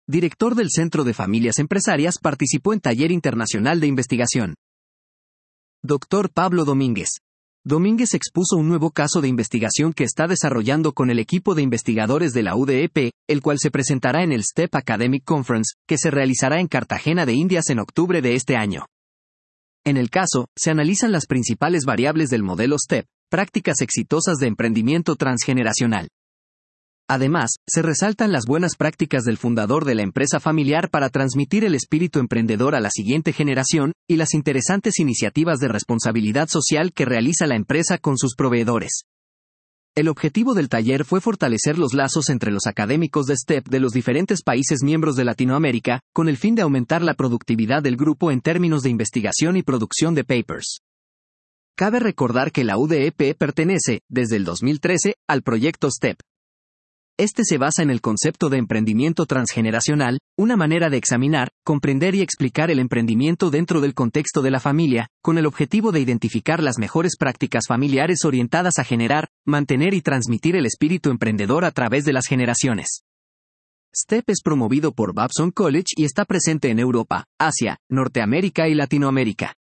director del Centro de Familias Empresarias, participó en taller internacional de investigación. Dr. Pablo Domínguez. Domínguez expuso un nuevo caso de investigación que está desarrollando con el equipo de investigadores de la UDEP, el cual se presentará en el STEP Academic Conference, que se realizará en Cartagena de Indias en octubre de este año. En el caso, se analizan las principales variables del modelo STEP, prácticas exitosas de emprendimiento transgeneracional. Además, se resaltan las buenas prácticas del fundador de la empresa familiar para transmitir el espíritu emprendedor a la siguiente generación, y las interesantes iniciativas de responsabilidad social que realiza la empresa con sus proveedores. El objetivo del taller fue fortalecer los lazos entre los académicos de STEP de los diferentes países miembros de Latinoamérica, con el fin de aumentar la productividad del grupo en términos de investigación y producción de papers. Cabe recordar que la UDEP pertenece, desde el 2013, al proyecto STEP. Este se basa en el concepto de emprendimiento transgeneracional, una manera de examinar, comprender y explicar el emprendimiento dentro del contexto de la familia, con el objetivo de identificar las mejores prácticas familiares orientadas a generar, mantener y transmitir el espíritu emprendedor a través de las generaciones. STEP es promovido por Babson College y está presente en Europa, Asia, Norteamérica y Latinoamérica.